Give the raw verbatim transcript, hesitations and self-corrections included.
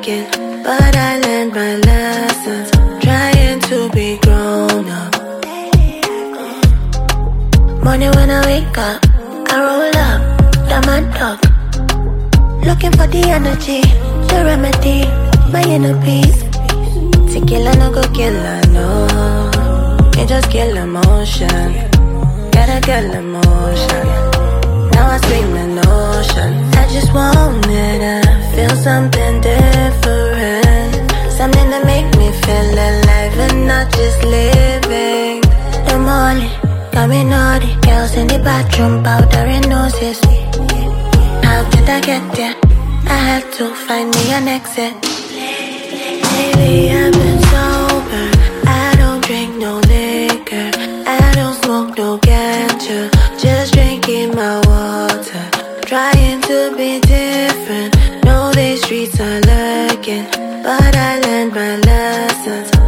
lurking, but I learned my lessons, trying to be grown up. Morning when I wake up, I roll up, down my dog, looking for the energy, the remedy, my inner peace. Tequila no go killer, no, it just kill emotion. Gotta kill emotion. Now I scream in ocean. I just wanted to feel something different, something that make me feel alive and not just living. The morning got me naughty, girls in the bathroom powdering noses. How did I get there? I had to find me an exit. Lately I've been sober, I don't drink no liquor, I don't smoke no ganja, just drinking my water, trying to be different. Know these streets are lurking, but I learned my lessons,